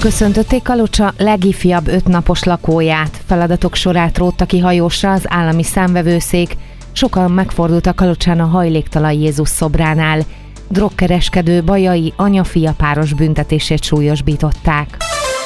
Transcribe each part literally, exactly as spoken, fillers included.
Köszöntötték Kalocsa legifjabb ötnapos lakóját. Feladatok sorát rótta ki hajósra az állami számvevőszék. Sokan megfordultak Kalocsán a hajléktalan Jézus szobránál. Drogkereskedő bajai anya-fia páros büntetését súlyosbították.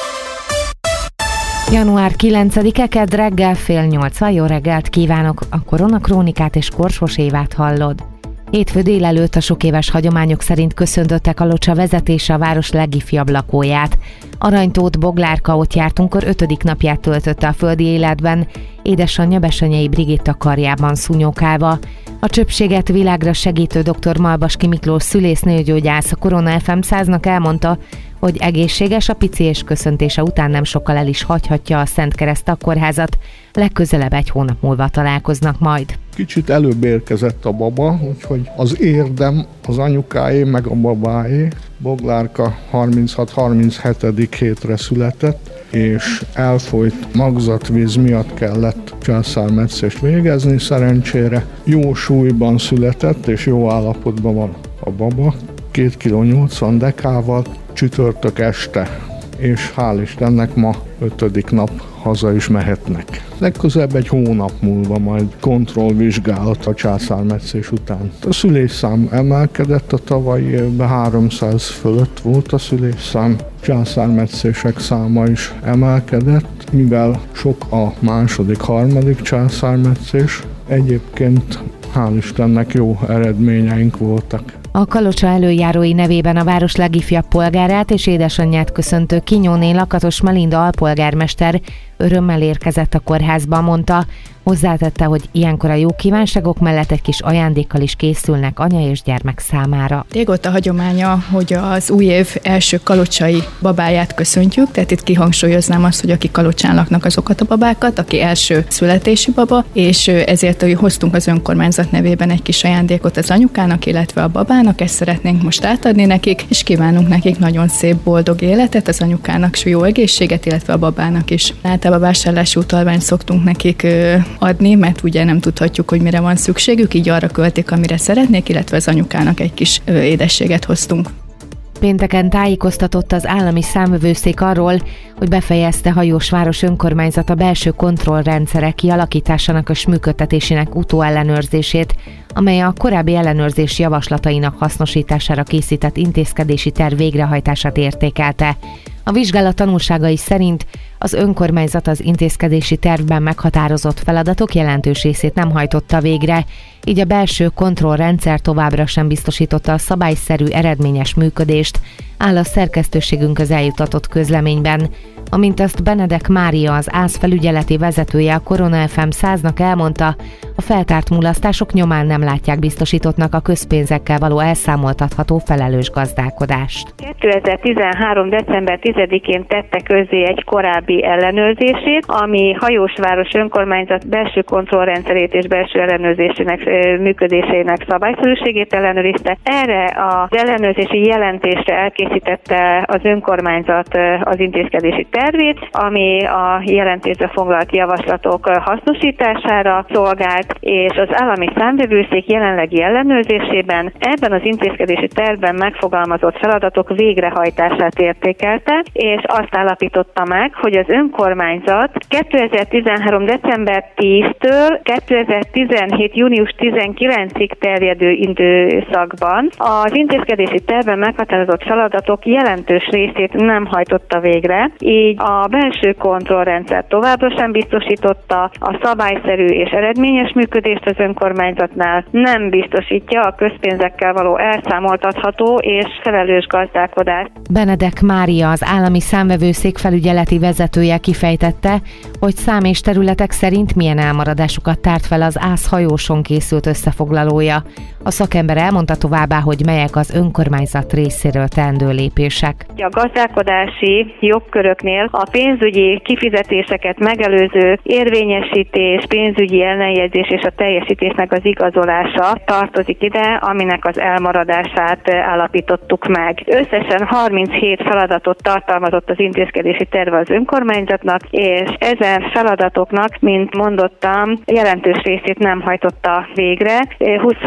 január kilencedike kedd reggel fél nyolcvan, jó reggelt kívánok! A Koronakrónikát és Korsos Évát hallod. Hétfő délelőtt a sok éves hagyományok szerint köszöntötte Kalocsa vezetése a város legifjabb lakóját. Aranytóth Boglárka ott jártunkkor ötödik napját töltötte a földi életben, édesanyja Bessenyei Brigitta karjában szúnyókálva. A csöpséget világra segítő dr. Malbaski Miklós szülésznőgyógyász a Korona ef em száznak elmondta, hogy egészséges, a pici és köszöntése után nem sokkal el is hagyhatja a Szent Kereszt kórházat, legközelebb egy hónap múlva találkoznak majd. Kicsit előbb érkezett a baba, úgyhogy az érdem az anyukáé meg a babáé. Boglárka harminchat harminchetedik hétre született, és elfolyt magzatvíz miatt kellett császármetszést végezni. Szerencsére jó súlyban született, és jó állapotban van a baba. két kiló nyolcvan dekával csütörtök este, és hál' Istennek ma ötödik nap haza is mehetnek. Legközelebb egy hónap múlva majd kontrollvizsgálat a császármetszés után. A szülésszám emelkedett, a tavalyi évben háromszáz fölött volt a szülésszám, császármetszések száma is emelkedett, mivel sok a második, harmadik császármetszés. Egyébként hál' Istennek jó eredményeink voltak. A Kalocsa előjárói nevében a város legifjabb polgárát és édesanyját köszöntő Kinyóné Lakatos Melinda alpolgármester örömmel érkezett a kórházba, mondta. Hozzátette, hogy ilyenkor a jó kívánságok mellett egy kis ajándékkal is készülnek anya és gyermek számára. Régóta hagyománya, hogy az új év első kalocsai babáját köszöntjük, tehát itt kihangsúlyoznám azt, hogy akik Kalocsán laknak, azokat a babákat, aki első születési baba, és ezért hogy hoztunk az önkormányzat nevében egy kis ajándékot az anyukának, illetve a babának, ezt szeretnénk most átadni nekik, és kívánunk nekik nagyon szép, boldog életet, az anyukának jó egészséget, illetve a babának is. Általában vásárlási utalványt szoktunk nekik adni, mert ugye nem tudhatjuk, hogy mire van szükségük, így arra költik, amire szeretnék, illetve az anyukának egy kis édességet hoztunk. Pénteken tájékoztatott az állami számvevőszék arról, hogy befejezte Hajósváros önkormányzata belső kontrollrendszerek kialakításának és működtetésének utóellenőrzését, amely a korábbi ellenőrzés javaslatainak hasznosítására készített intézkedési terv végrehajtását értékelte. A vizsgálat tanulságai szerint az önkormányzat az intézkedési tervben meghatározott feladatok jelentős részét nem hajtotta végre, így a belső kontrollrendszer továbbra sem biztosította a szabályszerű eredményes működést, áll a szerkesztőségünkhöz eljutatott közleményben. Amint azt Benedek Mária, az ÁSZ felügyeleti vezetője a Korona ef em száznak elmondta, a feltárt mulasztások nyomán nem látják biztosítottnak a közpénzekkel való elszámoltatható felelős gazdálkodást. kétezer-tizenhárom. december tizedikén tette közzé egy korábbi ellenőrzését, ami Hajósváros önkormányzat belső kontrollrendszerét és belső ellenőrzésének működésének szabályszerűségét ellenőrizte. Erre az ellenőrzési jelentésre elkészítette az önkormányzat az intézkedési tervét, ami a jelentésbe foglalt javaslatok hasznosítására szolgált, és az állami számvevőszék jelenlegi ellenőrzésében ebben az intézkedési tervben megfogalmazott feladatok végrehajtását értékelte, és azt állapította meg, hogy az önkormányzat kétezer-tizenhárom. december tízedikétől kétezer-tizenhét. június tizenkilencedikéig terjedő időszakban az intézkedési tervben meghatározott feladatok jelentős részét nem hajtotta végre, így a belső kontrollrendszer továbbra sem biztosította a szabályszerű és eredményes működést az önkormányzatnál, nem biztosítja a közpénzekkel való elszámoltatható és felelős gazdálkodást. Benedek Mária, az állami számvevőszék felügyeleti vezetője kifejtette, hogy szám és területek szerint milyen elmaradásokat tárt fel az ÁSZ hajóson készült összefoglalója. A szakember elmondta továbbá, hogy melyek az önkormányzat részéről teendő lépések. A gazdálkodási jogköröknél a pénzügyi kifizetéseket megelőző érvényesítés, pénzügyi ellenjegyzés és a teljesítésnek az igazolása tartozik ide, aminek az elmaradását állapítottuk meg. Összesen harminchét feladatot tartalmazott az intézkedési terve az önkormányzatnak, és ezen feladatoknak, mint mondottam, jelentős részét nem hajtotta végre. huszonöt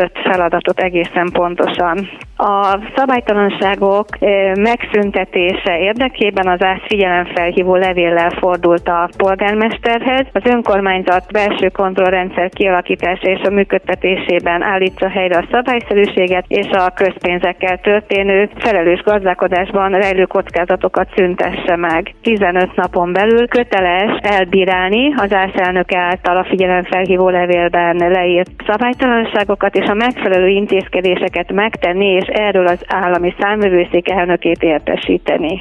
öt feladatot egészen pontosan. A szabálytalanságok megszüntetése érdekében az ÁSZ figyelemfelhívó levéllel fordult a polgármesterhez. Az önkormányzat belső kontrollrendszer kialakítása és a működtetésében állítsa helyre a szabályszerűséget, és a közpénzekkel történő felelős gazdálkodásban rejlő kockázatokat szüntesse meg. tizenöt napon belül köteles elbírálni az ÁSZ elnöke által a figyelemfelhívó levélben leírt szabálytalanságokat, és a megfelelő intézkedéseket megtenni, és erről az állami számvevőszék elnökét értesíteni.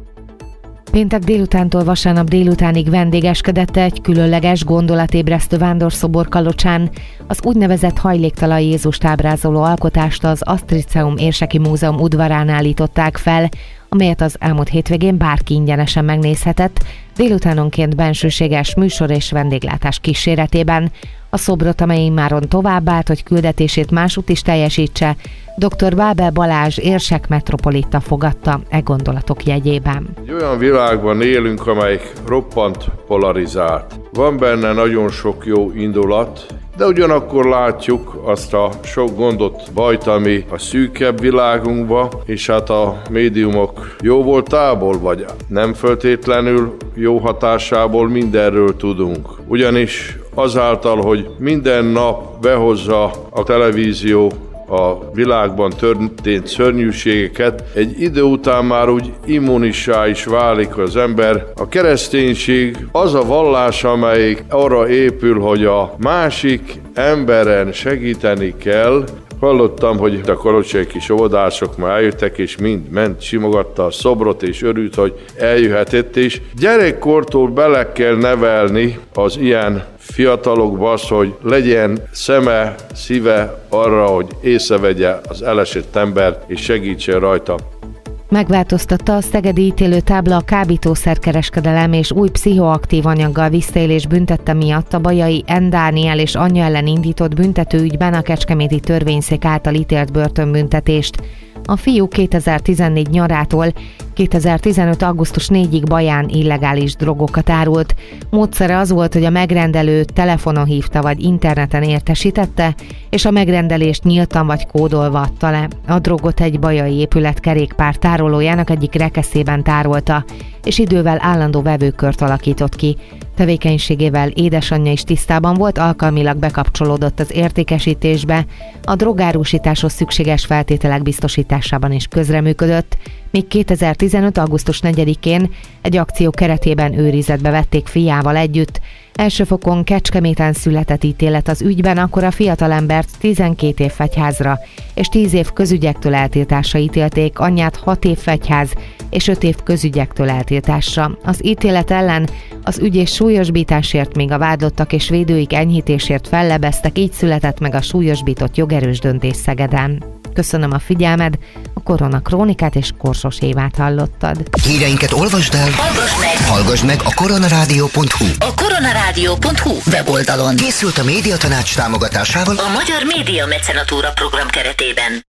Péntek délutántól vasárnap délutánig vendégeskedett egy különleges, gondolatébresztő vándorszobor Kalocsán. Az úgynevezett hajléktalan Jézust ábrázoló alkotást az Asztriceum Érseki Múzeum udvarán állították fel, amelyet az elmúlt hétvégén bárki ingyenesen megnézhetett, délutánonként bensőséges műsor és vendéglátás kíséretében. A szobrot, amely immáron továbbállt, hogy küldetését másút is teljesítse, dr. Bábel Balázs érsek metropolita fogadta e gondolatok jegyében. Egy olyan világban élünk, amelyik roppant polarizált. Van benne nagyon sok jó indulat, de ugyanakkor látjuk azt a sok gondot, bajt, ami a szűkebb világunkba, és hát a médiumok jó voltából, vagy nem feltétlenül jó hatásából mindenről tudunk. Ugyanis azáltal, hogy minden nap behozza a televízió a világban történt szörnyűségeket, egy idő után már úgy immunissá is válik az ember. A kereszténység az a vallás, amelyik arra épül, hogy a másik emberen segíteni kell. Hallottam, hogy a kalocsai kis óvodások már eljöttek, és mind ment, simogatta a szobrot, és örült, hogy eljöhetett, és gyerekkortól bele kell nevelni az ilyen fiatalokba azt, hogy legyen szeme, szíve arra, hogy észrevegye az elesett ember, és segítsen rajta. Megváltoztatta a szegedi ítélőtábla a kábítószerkereskedelem és új pszichoaktív anyaggal visszaélés büntette miatt a bajai N. Dániel és anyja ellen indított büntetőügyben a kecskeméti törvényszék által ítélt börtönbüntetést. A fiú kétezer-tizennégy nyarától kétezer-tizenöt. augusztus negyedikéig Baján illegális drogokat árult. Módszere az volt, hogy a megrendelőt telefonon hívta vagy interneten értesítette, és a megrendelést nyíltan vagy kódolva adta le. A drogot egy bajai épület kerékpár tárolójának egyik rekeszében tárolta, és idővel állandó vevőkört alakított ki. Tevékenységével édesanyja is tisztában volt, alkalmilag bekapcsolódott az értékesítésbe, a drogárusításhoz szükséges feltételek biztosításában is közreműködött, míg kétezer-tizenöt. augusztus negyedikén egy akció keretében őrizetbe vették fiával együtt. Elsőfokon Kecskeméten született ítélet az ügyben, akkor a fiatalembert tizenkét év fegyházra és tíz év közügyektől eltiltásra ítélték, anyját hat év fegyház és öt év közügyektől eltiltásra. Az ítélet ellen az ügyész súlyosbításért, még a vádlottak és védőik enyhítésért fellebeztek, így született meg a súlyosbított jogerős döntés Szegeden. Köszönöm a figyelmed, a Korona Krónikát és Korsos Évát hallottad. Híreinket olvasd el, hallgass meg, hallgass meg a koronarádió pont hu. A koronarádió pont hu weboldalon. Készült a Médiatanács támogatásával a Magyar Média Mecenatúra program keretében.